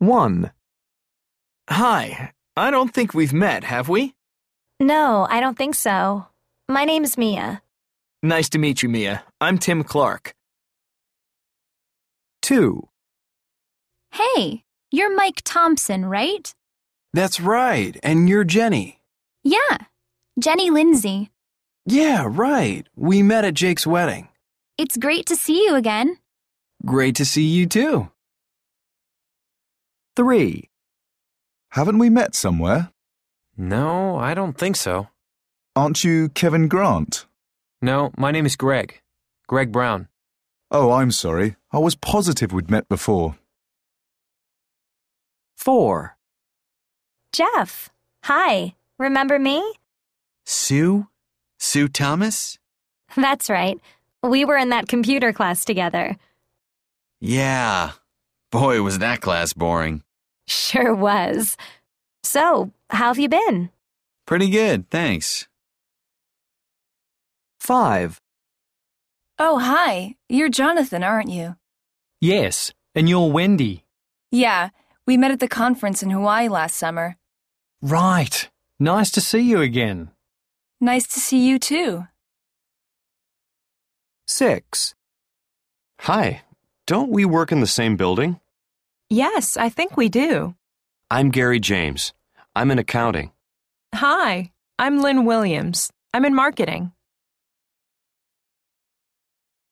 1. Hi, I don't think we've met, have we? No, I don't think so. My name's Mia. Nice to meet you, Mia. I'm Tim Clark. 2. Hey, you're Mike Thompson, right? That's right, and you're Jenny. Yeah, Jenny Lindsay. Yeah, right. We met at Jake's wedding. It's great to see you again. Great to see you too. 3. Haven't we met somewhere? No, I don't think so. Aren't you Kevin Grant? No, my name is Greg. Greg Brown. Oh, I'm sorry. I was positive we'd met before. 4. Jeff. Hi. Remember me? Sue? Sue Thomas? That's right. We were in that computer class together. Yeah. Boy, was that class boring. Sure was. So, how have you been? Pretty good, thanks. 5. Oh, hi. You're Jonathan, aren't you? Yes, and you're Wendy. Yeah, we met at the conference in Hawaii last summer. Right. Nice to see you again. Nice to see you too. 6. Hi, don't we work in the same building? Yes, I think we do. I'm Gary James. I'm in accounting. Hi, I'm Lynn Williams. I'm in marketing.